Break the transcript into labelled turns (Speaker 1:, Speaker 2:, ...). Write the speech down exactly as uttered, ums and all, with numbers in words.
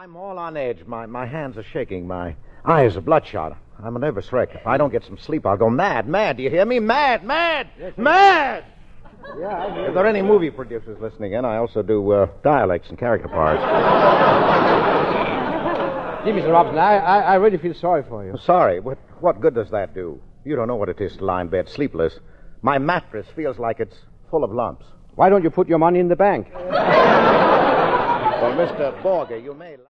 Speaker 1: I'm all on edge. My, my hands are shaking. My eyes are bloodshot. I'm a nervous wreck. If I don't get some sleep, I'll go mad. Mad, do you hear me? Mad, mad, yes, mad!
Speaker 2: Yeah, I hear
Speaker 1: If there are any movie producers listening in, I also do uh, dialects and character parts.
Speaker 2: Gee, Mister Robson, I, I, I really feel sorry for you.
Speaker 1: Sorry. What, what good does that do? You don't know what it is to lie in bed sleepless. My mattress feels like it's full of lumps.
Speaker 2: Why don't you put your money in the bank?
Speaker 1: Well, Mister Borger, you may...